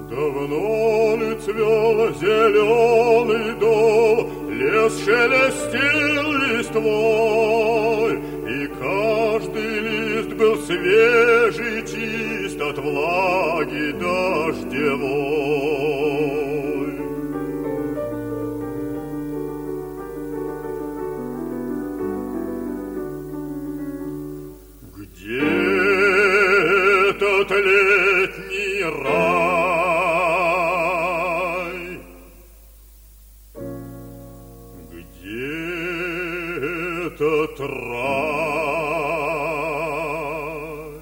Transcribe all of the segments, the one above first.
Давно ли цвел зеленый дол, лес шелестел листвой, и каждый лист был свежий, чист от влаги дождевой. Где этот летний рай? Где этот рай?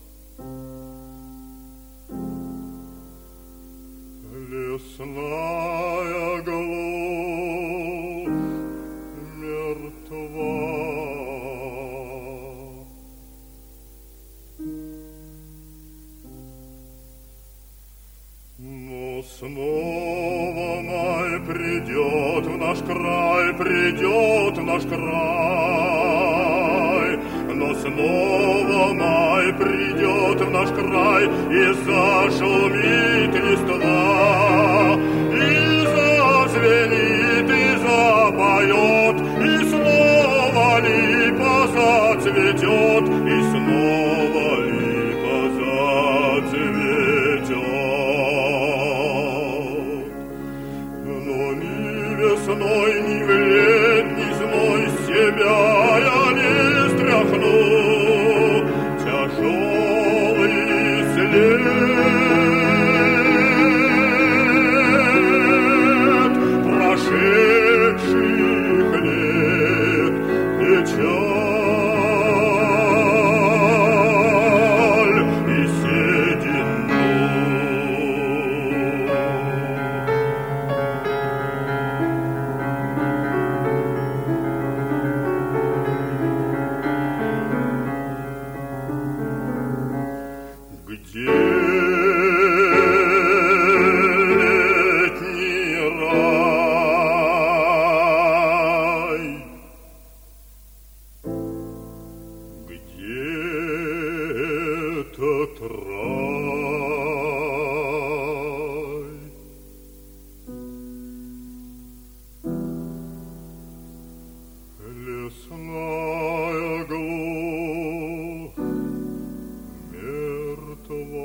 Лесная глушь мертва. Но снова май придет в наш край, придет в наш край. Но снова май придет в наш край, и зашумит листва, и зазвенит, и запоет, и снова липа зацветет, и снова липа зацветет. Но ни весной, ни в летний зной себя я не стряхну. Тяжелый след прошедших лет, печаль и седину. Где летний рай? Где этот рай? Лесная глушь мертва.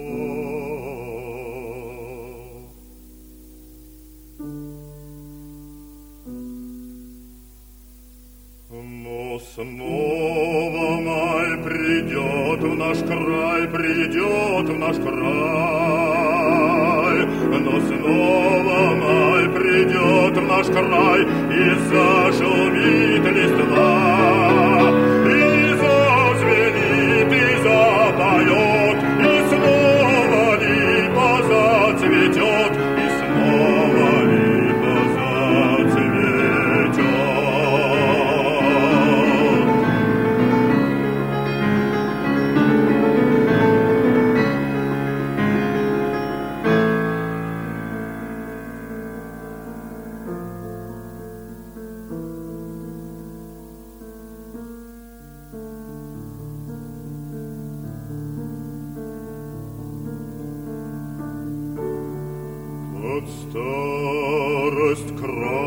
Но снова май придет в наш край, придет в наш край. Но снова май придет в наш край, и зашумит листва, и зазвенит, и запоет, и снова липа зацветет, и снова липа зацветет. Под старость край